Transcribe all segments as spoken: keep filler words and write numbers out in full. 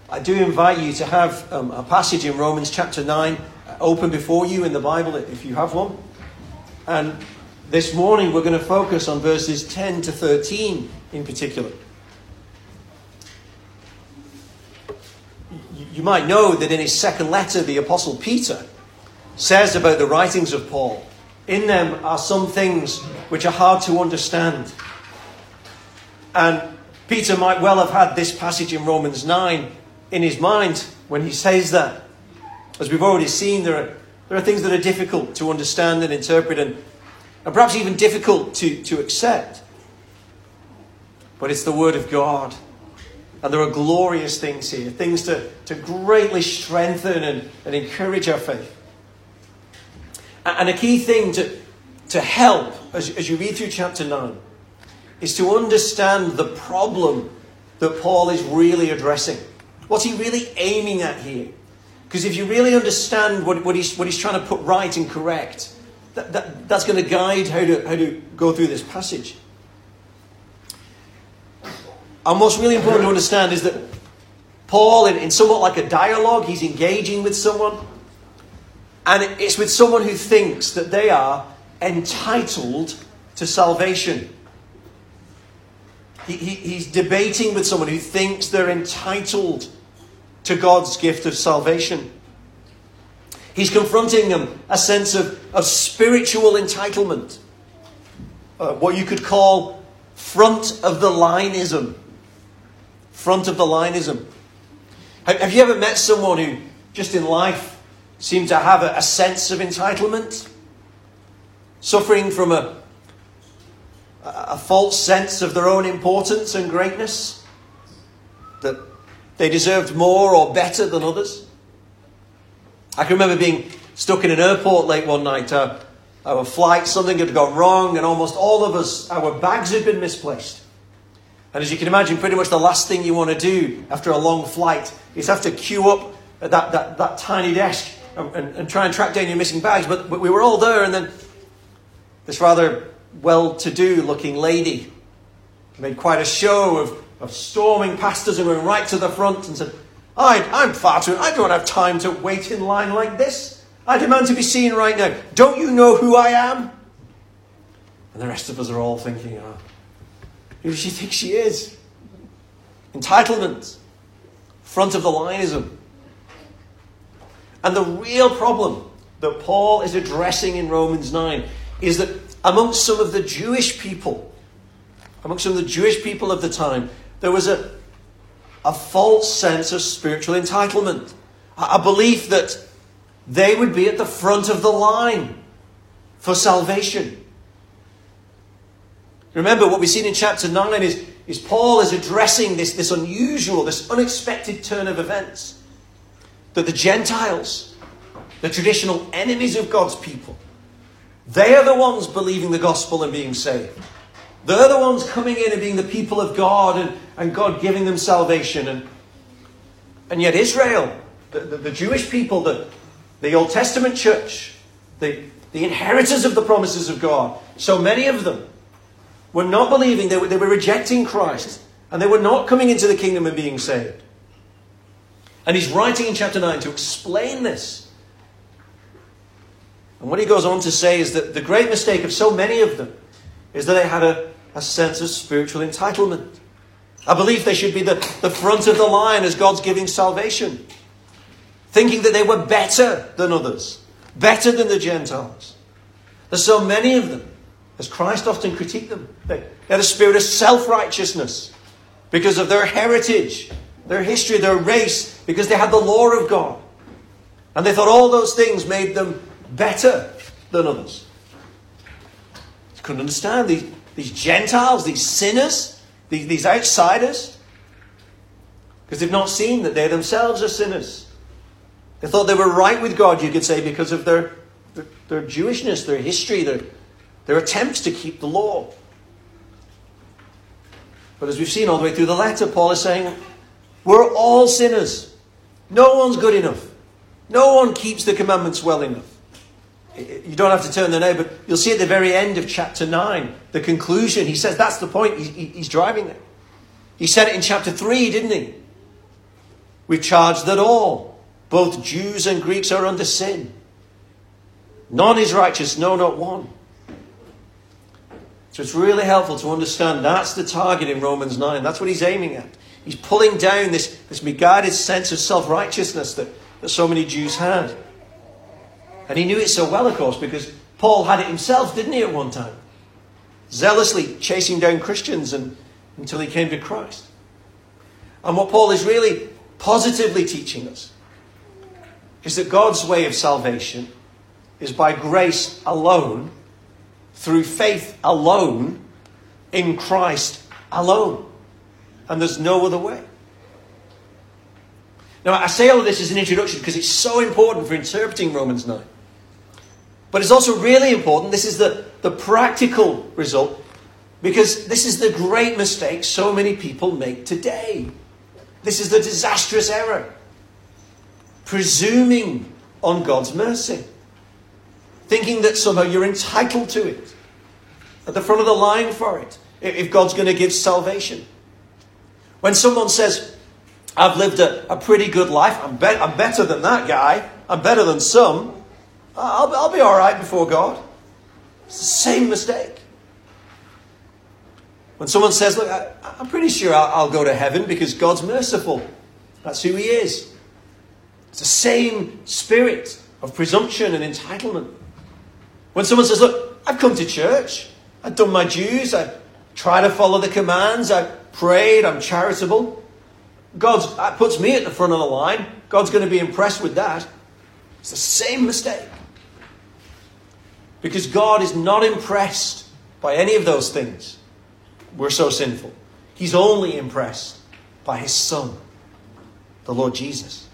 I do invite you to have um, a passage in Romans chapter nine open before you in the Bible if you have one. And this morning we're going to focus on verses ten to thirteen in particular. You might know that in his second letter, the Apostle Peter says about the writings of Paul, in them are some things which are hard to understand. And Peter might well have had this passage in Romans nine in his mind when he says that. As we've already seen, there are, there are things that are difficult to understand and interpret and, and perhaps even difficult to, to accept. But it's the Word of God. And there are glorious things here, things to, to greatly strengthen and, and encourage our faith. And a key thing to, to help as, as you read through chapter nine is to understand the problem that Paul is really addressing. What's he really aiming at here? Because if you really understand what, what, he's, what he's trying to put right and correct, that, that, that's going to guide how to, how to go through this passage. And what's really important to understand is that Paul, in, in somewhat like a dialogue, he's engaging with someone. And it's with someone who thinks that they are entitled to salvation. He, he, he's debating with someone who thinks they're entitled to God's gift of salvation. He's confronting them a sense of, of spiritual entitlement. Uh, what you could call front of the lineism. Front of the lineism. Have, have you ever met someone who just in life seemed to have a, a sense of entitlement? Suffering from a, a false sense of their own importance and greatness? That they deserved more or better than others? I can remember being stuck in an airport late one night. Uh, our flight, something had gone wrong, and almost all of us, our bags had been misplaced. And as you can imagine, pretty much the last thing you want to do after a long flight is have to queue up at that, that, that tiny desk and, and, and try and track down your missing bags. But, but we were all there, and then this rather well-to-do looking lady made quite a show of, of storming past us and went right to the front and said, I, I'm far too, I don't have time to wait in line like this. I demand to be seen right now. Don't you know who I am? And the rest of us are all thinking, oh, who does she think she is? Entitlement. Front of the lineism. And the real problem that Paul is addressing in Romans nine is that amongst some of the Jewish people, amongst some of the Jewish people of the time, there was a, a false sense of spiritual entitlement. A, a belief that they would be at the front of the line for salvation. Remember, what we've seen in chapter nine is, is Paul is addressing this, this unusual, this unexpected turn of events. That the Gentiles, the traditional enemies of God's people, they are the ones believing the gospel and being saved. They're the ones coming in and being the people of God and, and God giving them salvation. And, and yet Israel, the, the, the Jewish people, the, the Old Testament church, the, the inheritors of the promises of God, so many of them were not believing, they were, they were rejecting Christ. And they were not coming into the kingdom and being saved. And he's writing in chapter nine to explain this. And what he goes on to say is that the great mistake of so many of them is that they had a, a sense of spiritual entitlement. A belief they should be the, the front of the line as God's giving salvation. Thinking that they were better than others. Better than the Gentiles. There's so many of them, as Christ often critiqued them. They had a spirit of self-righteousness because of their heritage, their history, their race, because they had the law of God. And they thought all those things made them better than others. You couldn't understand these, these Gentiles, these sinners, these, these outsiders, because they've not seen that they themselves are sinners. They thought they were right with God, you could say, because of their, their, their Jewishness, their history, their, their attempts to keep the law. But as we've seen all the way through the letter, Paul is saying, we're all sinners. No one's good enough. No one keeps the commandments well enough. You don't have to turn there now, but you'll see at the very end of chapter nine, the conclusion. He says that's the point he's driving there. He said it in chapter three, didn't he? We've charged that all, both Jews and Greeks, are under sin. None is righteous, no, not one. So it's really helpful to understand that's the target in Romans nine. That's what he's aiming at. He's pulling down this, this misguided sense of self-righteousness that, that so many Jews had. And he knew it so well, of course, because Paul had it himself, didn't he, at one time? Zealously chasing down Christians and, until he came to Christ. And what Paul is really positively teaching us is that God's way of salvation is by grace alone, through faith alone, in Christ alone. And there's no other way. Now, I say all of this as an introduction because it's so important for interpreting Romans nine. But it's also really important, this is the, the practical result, because this is the great mistake so many people make today. This is the disastrous error. Presuming on God's mercy. Thinking that somehow you're entitled to it. At the front of the line for it. If God's going to give salvation. When someone says, I've lived a, a pretty good life. I'm, be- I'm better than that guy. I'm better than some. I'll, I'll be all right before God. It's the same mistake. When someone says, look, I, I'm pretty sure I'll, I'll go to heaven because God's merciful. That's who he is. It's the same spirit of presumption and entitlement. When someone says, look, I've come to church. I've done my dues. I try to follow the commands. I've prayed. I'm charitable. God puts me at the front of the line. God's going to be impressed with that. It's the same mistake. Because God is not impressed by any of those things. We're so sinful. He's only impressed by his Son, the Lord Jesus.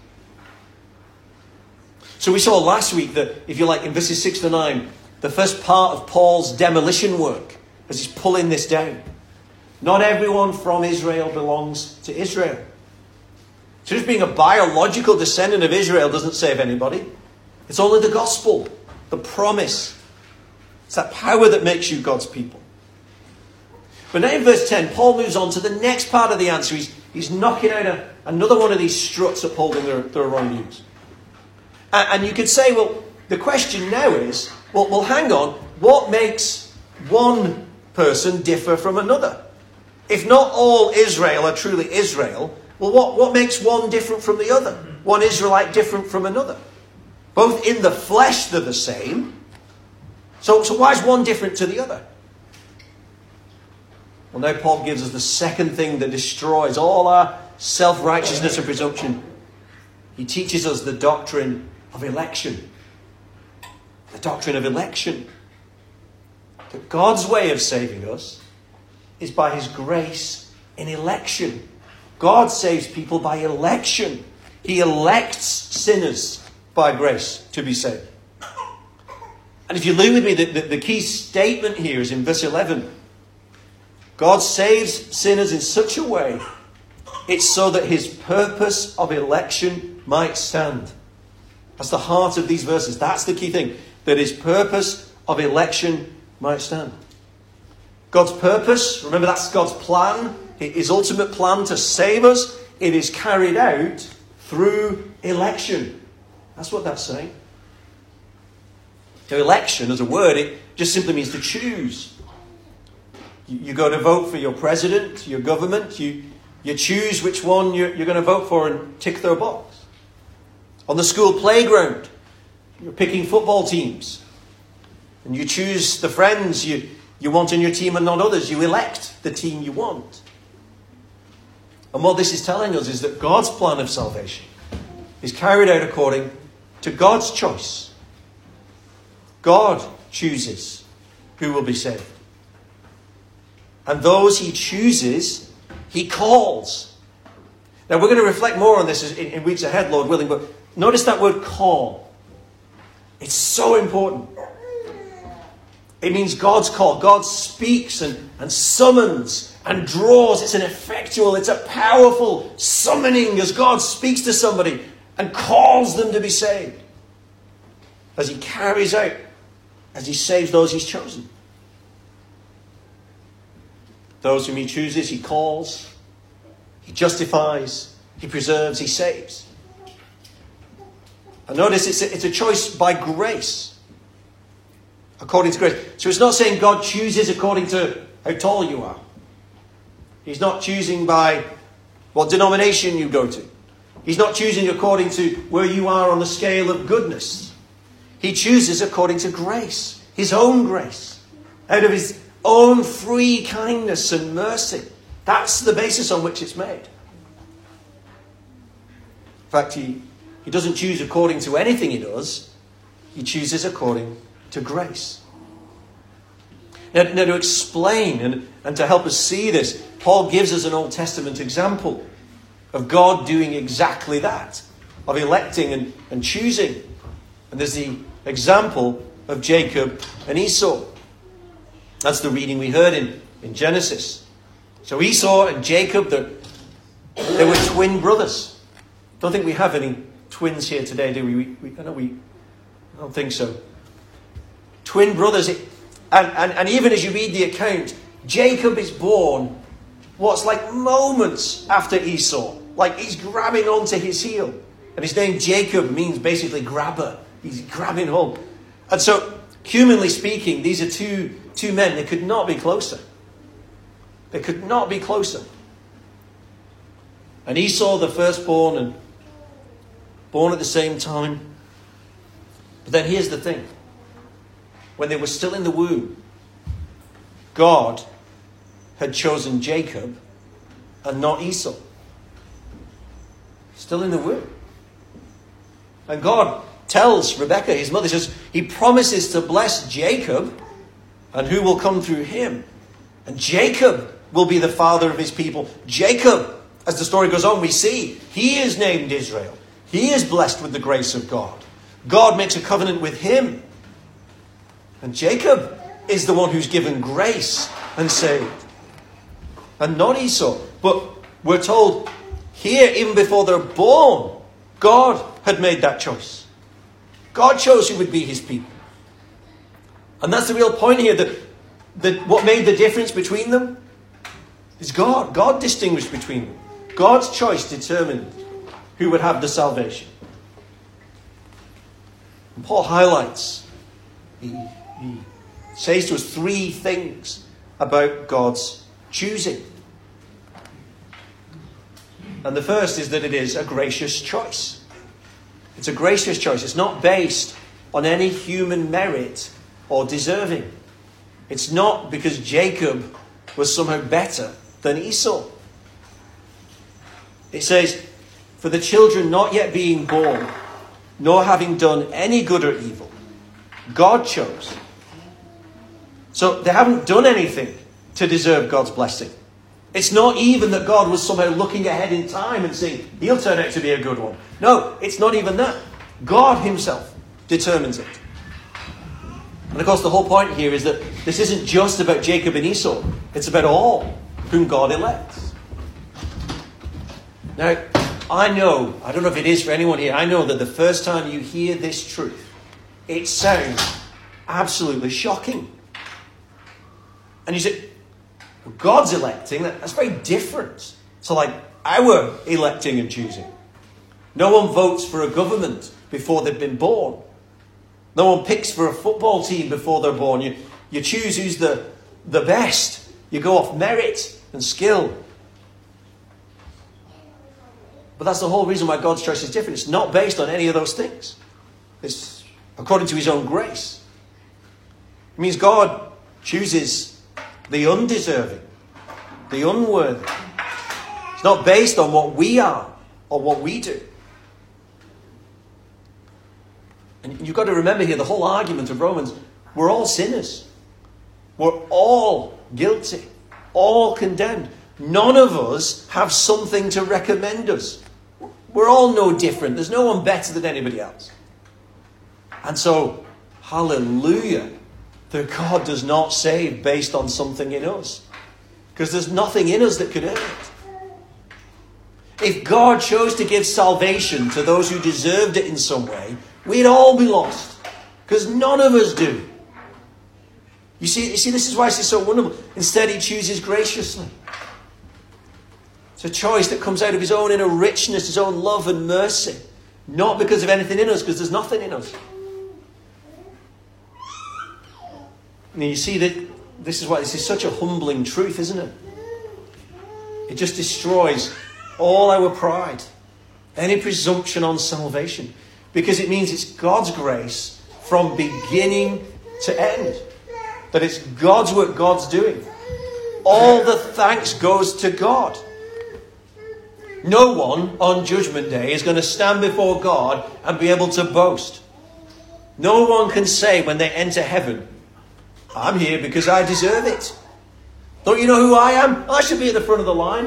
So we saw last week that, if you like, in verses six to nine, the first part of Paul's demolition work, as he's pulling this down. Not everyone from Israel belongs to Israel. So just being a biological descendant of Israel doesn't save anybody. It's only the gospel, the promise. It's that power that makes you God's people. But now in verse ten, Paul moves on to the next part of the answer. He's, he's knocking out a, another one of these struts upholding their, their wrong views. And, and you could say, well, the question now is, well, well, hang on, what makes one person differ from another? If not all Israel are truly Israel, well, what, what makes one different from the other? One Israelite different from another? Both in the flesh they're the same. So, so why is one different to the other? Well, now Paul gives us the second thing that destroys all our self-righteousness and presumption. He teaches us the doctrine of election. The doctrine of election. That God's way of saving us is by his grace in election. God saves people by election. He elects sinners by grace to be saved. And if you look with me, the, the, the key statement here is in verse eleven. God saves sinners in such a way, it's so that his purpose of election might stand. That's the heart of these verses. That's the key thing. That his purpose of election might stand. God's purpose, remember that's God's plan, his ultimate plan to save us. It is carried out through election. That's what that's saying. Now, election as a word, it just simply means to choose. You, you go to vote for your president, your government. You, you choose which one you're, you're going to vote for and tick their box. On the school playground, you're picking football teams. And you choose the friends you, you want in your team and not others. You elect the team you want. And what this is telling us is that God's plan of salvation is carried out according to God's choice. God chooses who will be saved. And those he chooses, he calls. Now we're going to reflect more on this in, in weeks ahead, Lord willing, but notice that word call. It's so important. It means God's call. God speaks and, and summons and draws. It's an effectual, it's a powerful summoning as God speaks to somebody and calls them to be saved. As he carries out, as he saves those he's chosen. Those whom he chooses, he calls, he justifies, he He preserves, he saves. And notice it's a, it's a choice by grace. According to grace. So it's not saying God chooses according to how tall you are. He's not choosing by what denomination you go to. He's not choosing according to where you are on the scale of goodness. He chooses according to grace. His own grace. Out of his own free kindness and mercy. That's the basis on which it's made. In fact, he, he doesn't choose according to anything he does. He chooses according to grace. Now, now to explain and, and to help us see this, Paul gives us an Old Testament example of God doing exactly that. Of electing and, and choosing. And there's the example of Jacob and Esau. That's the reading we heard in, in Genesis. So Esau and Jacob, they were twin brothers. Don't think we have any twins here today, do we? we, we I know we. I don't think so. Twin brothers, and, and, and even as you read the account, Jacob is born what's like moments after Esau. Like he's grabbing onto his heel. And his name Jacob means basically grabber. He's grabbing hold. And so, humanly speaking, these are two, two men. They could not be closer. They could not be closer. And Esau, the firstborn, and born at the same time. But then here's the thing. When they were still in the womb, God had chosen Jacob and not Esau. Still in the womb. And God tells Rebekah, his mother, says, he promises to bless Jacob and who will come through him. And Jacob will be the father of his people. Jacob, as the story goes on, we see he is named Israel. He is blessed with the grace of God. God makes a covenant with him. And Jacob is the one who's given grace and saved. And not Esau. But we're told here, even before they're born, God had made that choice. God chose who would be his people. And that's the real point here, that, that what made the difference between them is God. God distinguished between them. God's choice determined who would have the salvation. And Paul highlights, he, he says to us three things about God's choosing. And the first is that it is a gracious choice. It's a gracious choice. It's not based on any human merit or deserving. It's not because Jacob was somehow better than Esau. It says, for the children not yet being born, nor having done any good or evil, God chose. So they haven't done anything to deserve God's blessing. It's not even that God was somehow looking ahead in time and saying, he'll turn out to be a good one. No, it's not even that. God himself determines it. And of course the whole point here is that this isn't just about Jacob and Esau. It's about all whom God elects. Now, I know, I don't know if it is for anyone here, I know that the first time you hear this truth, it sounds absolutely shocking. And you say, God's electing, that's very different to like our electing and choosing. No one votes for a government before they've been born. No one picks for a football team before they're born. You, you choose who's the, the best. You go off merit and skill. But that's the whole reason why God's choice is different. It's not based on any of those things. It's according to his own grace. It means God chooses the undeserving, the unworthy. It's not based on what we are or what we do. And you've got to remember here, the whole argument of Romans, we're all sinners. We're all guilty, all condemned. None of us have something to recommend us. We're all no different. There's no one better than anybody else. And so, hallelujah, that God does not save based on something in us. Because there's nothing in us that could earn it. If God chose to give salvation to those who deserved it in some way, we'd all be lost. Because none of us do. You see, you see, this is why this is so wonderful. Instead, he chooses graciously It's a choice that comes out of his own inner richness, his own love and mercy. Not because of anything in us, because there's nothing in us. And you see that this is why this is such a humbling truth, isn't it? It just destroys all our pride, any presumption on salvation, because it means it's God's grace from beginning to end. That it's God's work, God's doing. All the thanks goes to God. No one on Judgment Day is going to stand before God and be able to boast. No one can say when they enter heaven, I'm here because I deserve it. Don't you know who I am? I should be at the front of the line.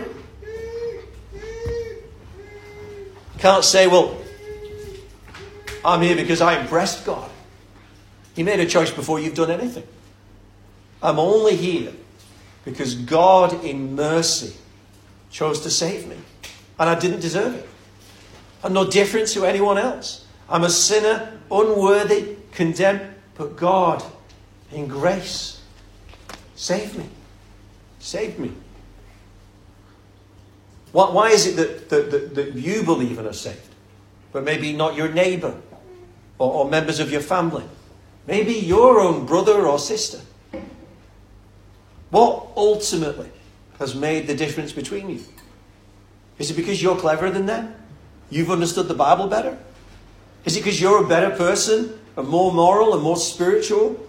You can't say, well, I'm here because I impressed God. He made a choice before you've done anything. I'm only here because God in mercy chose to save me. And I didn't deserve it. I'm no different to anyone else. I'm a sinner, unworthy, condemned, but God in grace saved me. Saved me. Why, why is it that, that, that, that you believe and are saved, but maybe not your neighbour or, or members of your family? Maybe your own brother or sister. What ultimately has made the difference between you? Is it because you're cleverer than them? You've understood the Bible better? Is it because you're a better person, and more moral and more spiritual?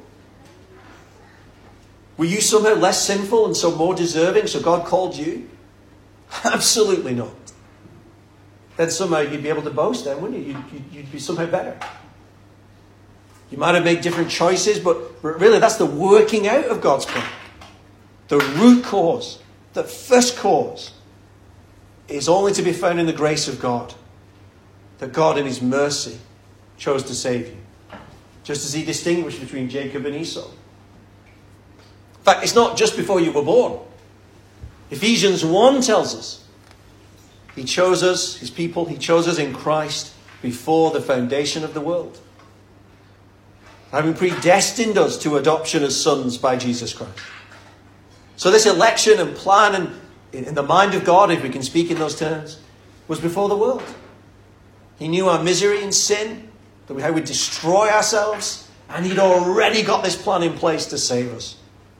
Were you somehow less sinful and so more deserving, so God called you? Absolutely not. Then somehow you'd be able to boast then, wouldn't you? You'd, you'd, you'd be somehow better. You might have made different choices, but, but really that's the working out of God's plan. The root cause, the first cause, is only to be found in the grace of God. That God in his mercy chose to save you. Just as he distinguished between Jacob and Esau. In fact, it's not just before you were born. Ephesians one tells us he chose us, his people, he chose us in Christ before the foundation of the world. Having predestined us to adoption as sons by Jesus Christ. So this election and plan and in the mind of God, if we can speak in those terms, was before the world. He knew our misery and sin, that we, how we'd destroy ourselves, and he'd already got this plan in place to save us.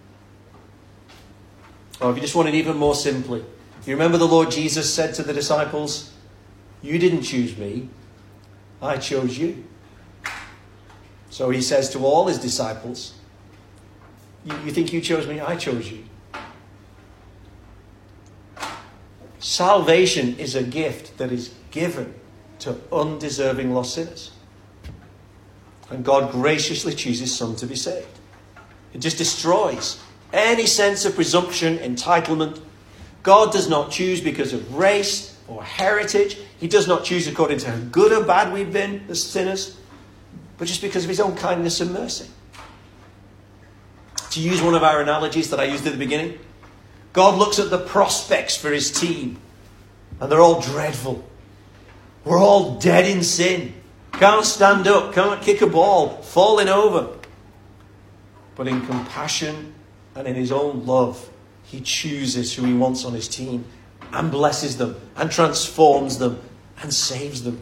Or if you just want it even more simply, you remember the Lord Jesus said to the disciples, you didn't choose me, I chose you. So he says to all his disciples, you, you think you chose me? I chose you. Salvation is a gift that is given to undeserving lost sinners. And God graciously chooses some to be saved. It just destroys any sense of presumption, entitlement. God does not choose because of race or heritage. He does not choose according to how good or bad we've been as sinners, but just because of his own kindness and mercy. To use one of our analogies that I used at the beginning, God looks at the prospects for his team, and they're all dreadful. We're all dead in sin. Can't stand up, can't kick a ball, falling over. But in compassion and in his own love, he chooses who he wants on his team and blesses them and transforms them and saves them.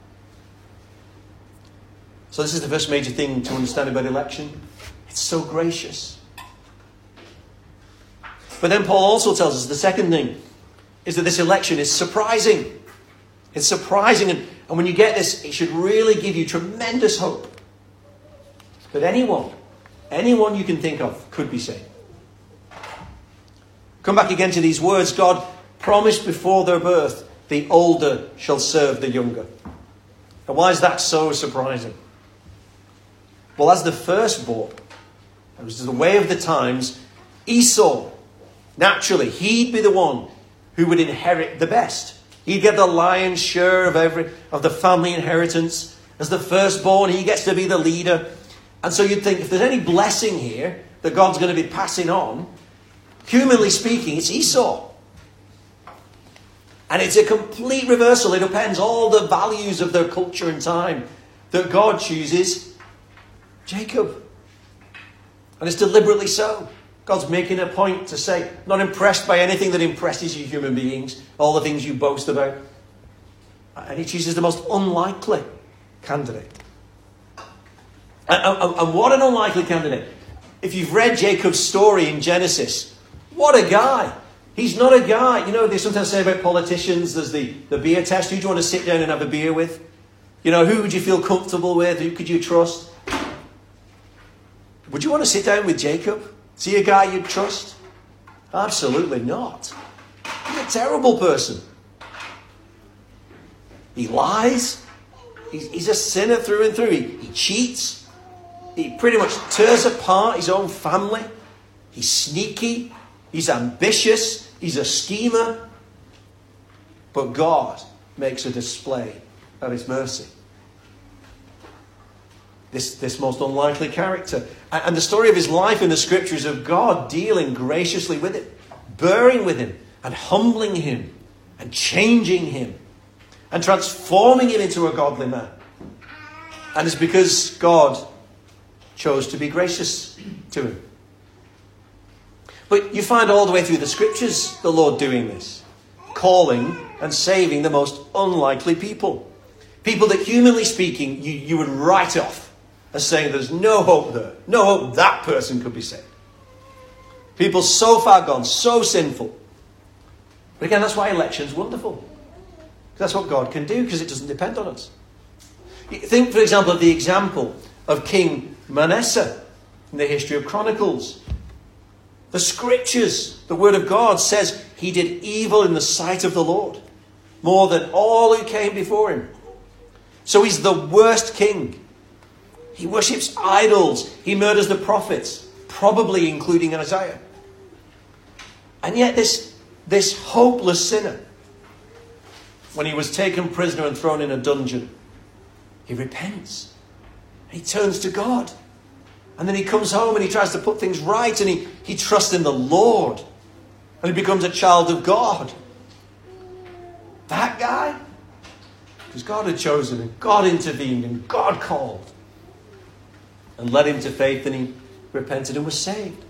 So this is the first major thing to understand about election. It's so gracious. But then Paul also tells us the second thing is that this election is surprising. It's surprising. And, and when you get this, it should really give you tremendous hope. That anyone, anyone you can think of could be saved. Come back again to these words. God promised before their birth, the older shall serve the younger. And why is that so surprising? Well, as the firstborn, it was the way of the times, Esau, naturally, he'd be the one who would inherit the best. He'd get the lion's share of every of the family inheritance. As the firstborn, he gets to be the leader. And so you'd think, if there's any blessing here that God's going to be passing on, humanly speaking, it's Esau. And it's a complete reversal. It upends all the values of their culture and time that God chooses Jacob. And it's deliberately so. God's making a point to say, not impressed by anything that impresses you human beings, all the things you boast about. And he chooses the most unlikely candidate. And, and, and what an unlikely candidate. If you've read Jacob's story in Genesis, what a guy. He's not a guy. You know, they sometimes say about politicians, there's the, the beer test. Who do you want to sit down and have a beer with? You know, who would you feel comfortable with? Who could you trust? Would you want to sit down with Jacob? Is he a guy you'd trust? Absolutely not. He's a terrible person. He lies. He's, he's a sinner through and through. He, he cheats. He pretty much tears apart his own family. He's sneaky. He's ambitious. He's a schemer. But God makes a display of his mercy. This, this most unlikely character. And, and the story of his life in the scriptures of God dealing graciously with him, bearing with him, and humbling him, and changing him, and transforming him into a godly man. And it's because God chose to be gracious to him. But you find all the way through the scriptures the Lord doing this, calling and saving the most unlikely people. People that, humanly speaking, you, you would write off as saying there's no hope there. No hope that person could be saved. People so far gone, so sinful. But again, that's why election's wonderful. That's what God can do, because it doesn't depend on us. Think, for example, of the example of King Manasseh in the history of Chronicles. The scriptures, the word of God says he did evil in the sight of the Lord, more than all who came before him. So he's the worst king. He worships idols. He murders the prophets, probably including Isaiah. And yet this, this hopeless sinner, when he was taken prisoner and thrown in a dungeon, he repents. He turns to God. And then he comes home and he tries to put things right, and he, he trusts in the Lord. And he becomes a child of God. That guy, because God had chosen him, God intervened, and God called and led him to faith, and he repented and was saved.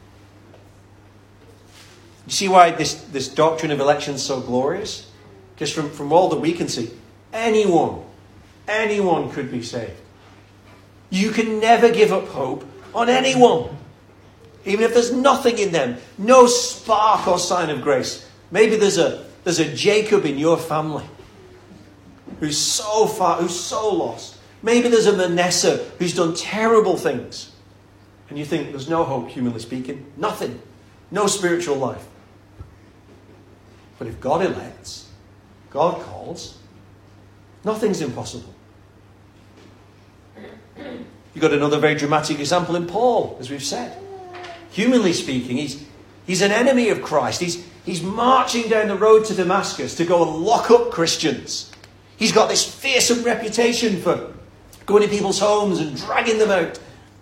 You see why this, this doctrine of election is so glorious? Because from, from all that we can see, anyone, anyone could be saved. You can never give up hope on anyone. Even if there's nothing in them, no spark or sign of grace. Maybe there's a, there's a Jacob in your family who's so far, who's so lost. Maybe there's a Manasseh who's done terrible things. And you think there's no hope, humanly speaking. Nothing. No spiritual life. But if God elects, God calls, nothing's impossible. You've got another very dramatic example in Paul, as we've said. Humanly speaking, he's, he's an enemy of Christ. He's, he's marching down the road to Damascus to go and lock up Christians. He's got this fearsome reputation for going to people's homes and dragging them out.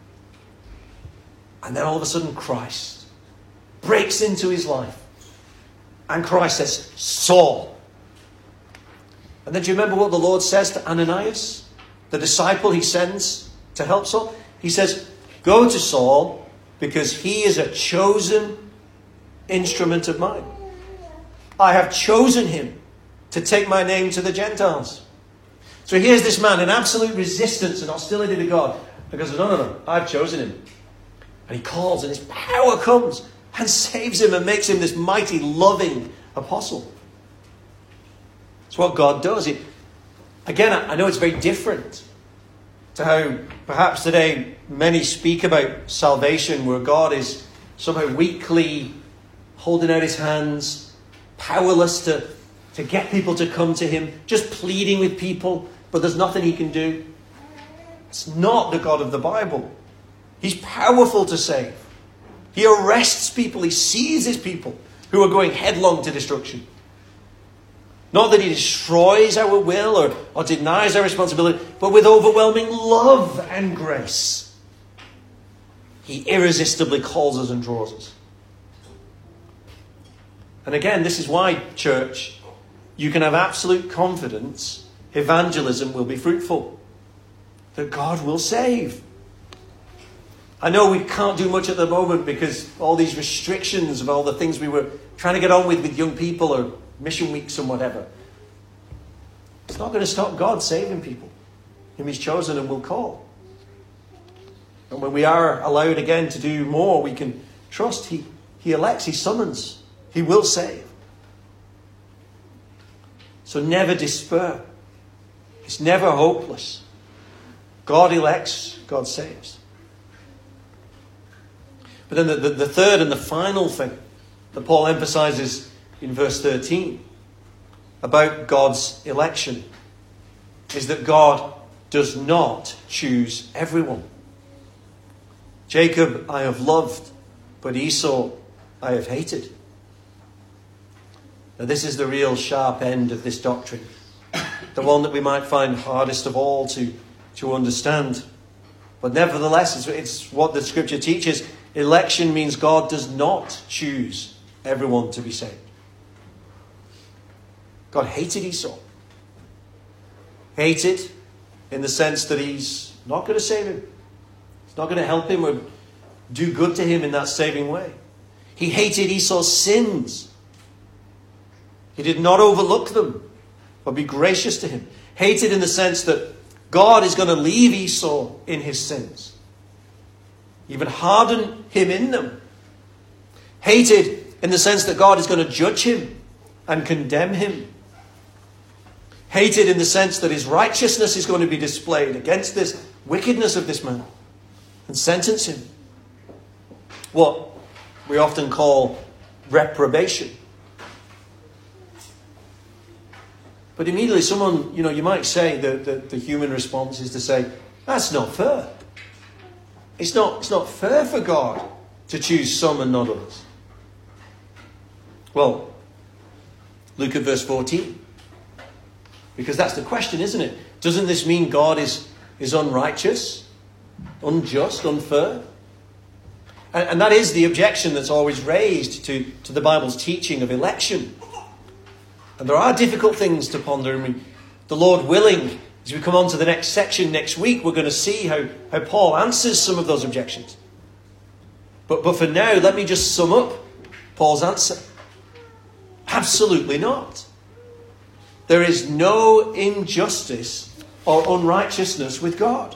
And then all of a sudden Christ breaks into his life. And Christ says, Saul. And then do you remember what the Lord says to Ananias, the disciple he sends to help Saul? He says, go to Saul, because he is a chosen instrument of mine. I have chosen him to take my name to the Gentiles. So here's this man in absolute resistance and hostility to God. And God says, no, no, no, I've chosen him. And he calls, and his power comes and saves him and makes him this mighty, loving apostle. It's what God does. It, again, I know it's very different to how perhaps today many speak about salvation, where God is somehow weakly holding out his hands, powerless to, to get people to come to him, just pleading with people, but there's nothing he can do. It's not the God of the Bible. He's powerful to save. He arrests people. He seizes people who are going headlong to destruction. Not that he destroys our will or, or denies our responsibility, but with overwhelming love and grace, he irresistibly calls us and draws us. And again, this is why, church, you can have absolute confidence evangelism will be fruitful. That God will save. I know we can't do much at the moment because all these restrictions of all the things we were trying to get on with with young people or mission weeks and whatever. It's not going to stop God saving people whom he's chosen and will call. And when we are allowed again to do more, we can trust he, he elects, he summons, he will save. So never despair. It's never hopeless. God elects, God saves. But then the, the, the third and the final thing that Paul emphasizes in verse thirteen about God's election is that God does not choose everyone. Jacob I have loved, but Esau I have hated. Now this is the real sharp end of this doctrine. The one that we might find hardest of all to, to understand. But nevertheless, it's, it's what the scripture teaches. Election means God does not choose everyone to be saved. God hated Esau. Hated in the sense that he's not going to save him. He's not going to help him or do good to him in that saving way. He hated Esau's sins. He did not overlook them or be gracious to him. Hated in the sense that God is going to leave Esau in his sins. Even harden him in them. Hated in the sense that God is going to judge him and condemn him. Hated in the sense that his righteousness is going to be displayed against this wickedness of this man and sentence him. What we often call reprobation. But immediately someone, you know, you might say that the, the human response is to say, that's not fair. It's not, it's not fair for God to choose some and not others. Well, look at verse fourteen. Because that's the question, isn't it? Doesn't this mean God is, is unrighteous, unjust, unfair? And, and that is the objection that's always raised to, to the Bible's teaching of election. And there are difficult things to ponder. And we, the Lord willing, as we come on to the next section next week, we're going to see how, how Paul answers some of those objections. But, but for now, let me just sum up Paul's answer. Absolutely not. There is no injustice or unrighteousness with God.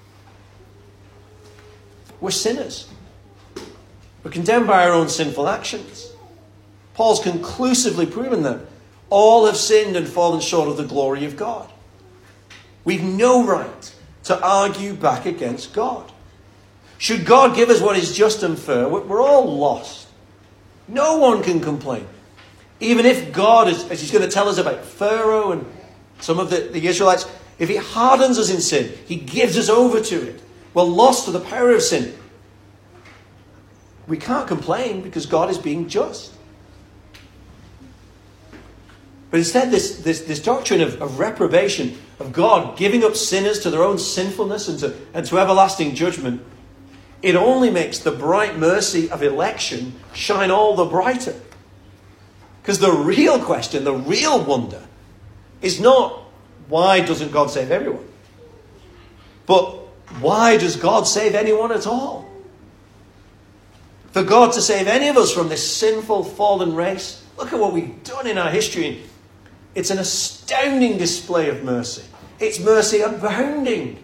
We're sinners. We're condemned by our own sinful actions. Paul's conclusively proven that. All have sinned and fallen short of the glory of God. We've no right to argue back against God. Should God give us what is just and fair, we're all lost. No one can complain. Even if God, as he's going to tell us about Pharaoh and some of the, the Israelites, if he hardens us in sin, he gives us over to it. We're lost to the power of sin. We can't complain because God is being just. But instead, this, this, this doctrine of, of reprobation, of God giving up sinners to their own sinfulness and to, and to everlasting judgment, it only makes the bright mercy of election shine all the brighter. Because the real question, the real wonder, is not why doesn't God save everyone? But why does God save anyone at all? For God to save any of us from this sinful, fallen race, look at what we've done in our history. It's an astounding display of mercy. It's mercy abounding.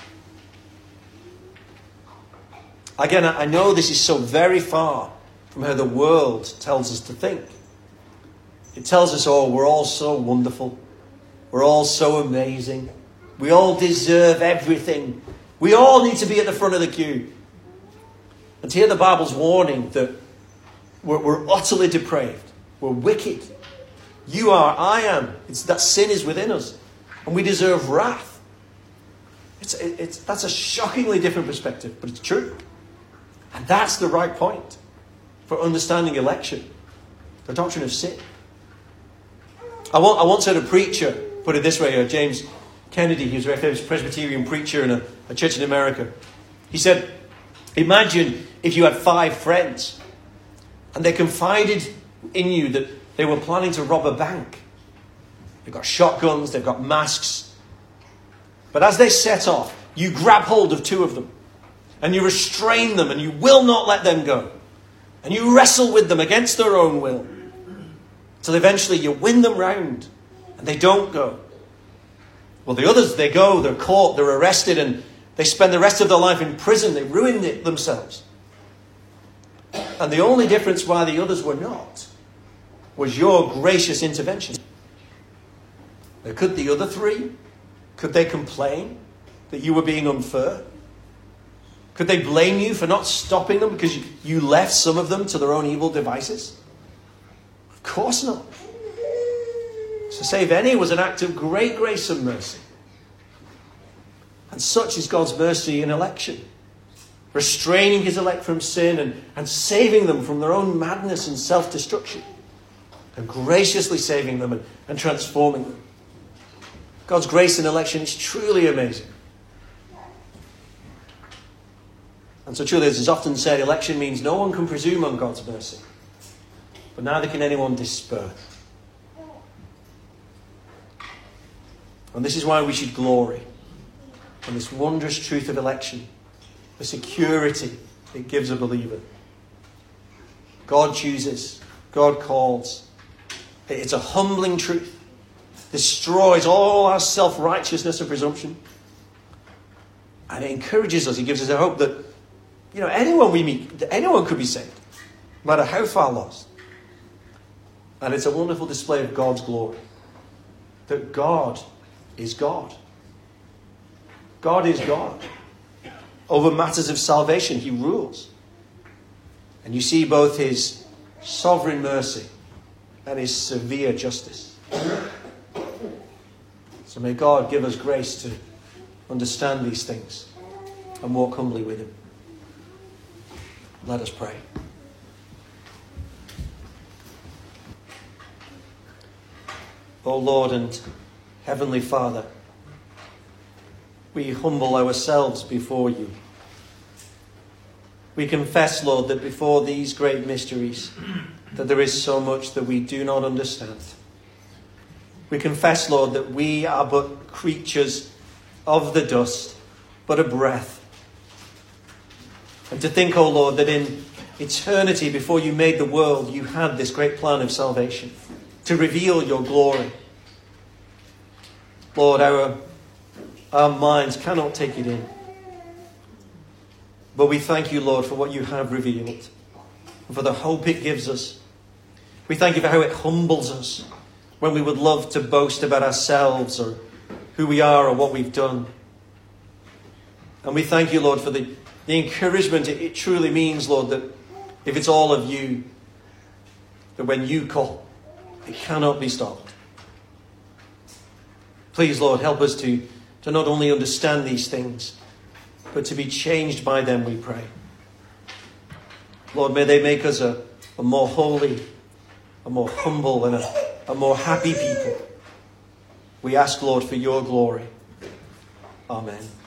Again, I know this is so very far from how the world tells us to think. It tells us, oh, we're all so wonderful. We're all so amazing. We all deserve everything. We all need to be at the front of the queue. And to hear the Bible's warning that we're, we're utterly depraved. We're wicked. You are, I am. It's that sin is within us. And we deserve wrath. It's, it, it's, that's a shockingly different perspective, but it's true. And that's the right point for understanding election. The doctrine of sin. I, want, I once heard a preacher put it this way, uh, James Kennedy, he was a very famous Presbyterian preacher in a, a church in America. He said, imagine if you had five friends and they confided in you that they were planning to rob a bank. They've got shotguns, they've got masks. But as they set off, you grab hold of two of them And you restrain them and you will not let them go. And you wrestle with them against their own will. Till eventually you win them round and they don't go. Well, the others, they go, they're caught, they're arrested, and they spend the rest of their life in prison. They ruined it themselves. And the only difference why the others were not was your gracious intervention. Now, could the other three, could they complain that you were being unfair? Could they blame you for not stopping them because you left some of them to their own evil devices? Of course not. To save any was an act of great grace and mercy. And such is God's mercy in election. Restraining his elect from sin and, and saving them from their own madness and self-destruction. And graciously saving them and, and transforming them. God's grace in election is truly amazing. And so truly, as is often said, election means no one can presume on God's mercy. But neither can anyone despair. And this is why we should glory in this wondrous truth of election. The security it gives a believer. God chooses. God calls. It's a humbling truth. Destroys all our self-righteousness and presumption. And it encourages us. It gives us a hope that, you know, anyone we meet, anyone could be saved. No matter how far lost. And it's a wonderful display of God's glory. That God is God. God is God. Over matters of salvation, he rules. And you see both his sovereign mercy and his severe justice. So may God give us grace to understand these things and walk humbly with him. Let us pray. O Lord and Heavenly Father, we humble ourselves before you. We confess, Lord, that before these great mysteries, that there is so much that we do not understand. We confess, Lord, that we are but creatures of the dust, but a breath. And to think, O Lord, that in eternity before you made the world, you had this great plan of salvation to reveal your glory. Lord, our, our minds cannot take it in. But we thank you, Lord, for what you have revealed, and for the hope it gives us. We thank you for how it humbles us when we would love to boast about ourselves or who we are or what we've done. And we thank you, Lord, for the, the encouragement it, it truly means, Lord, that if it's all of you, that when you call, it cannot be stopped. Please, Lord, help us to, to not only understand these things, but to be changed by them, we pray. Lord, may they make us a, a more holy, a more humble, and a, a more happy people. We ask, Lord, for your glory. Amen.